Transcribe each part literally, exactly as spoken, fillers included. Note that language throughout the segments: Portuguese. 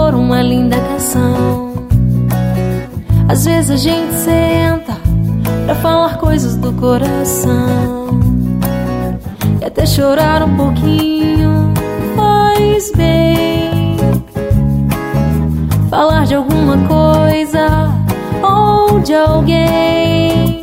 compor uma linda canção. Às vezes a gente senta pra falar coisas do coração, e até chorar um pouquinho faz bem. Falar de alguma coisa ou de alguém.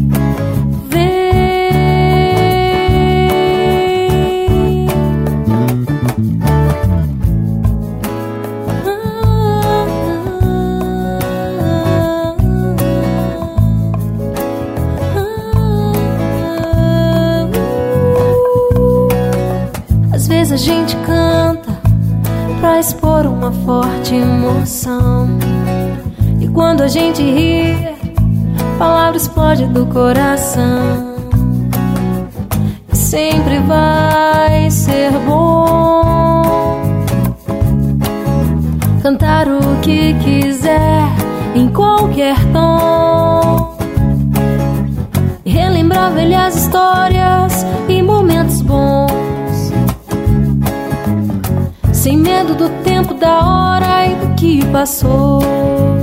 Às vezes a gente canta pra expor uma forte emoção, e quando a gente ri, a palavra explode do coração. E sempre vai ser bom cantar o que quiser em qualquer tom, e relembrar velhas histórias e momentos bons, sem medo do tempo, da hora e do que passou.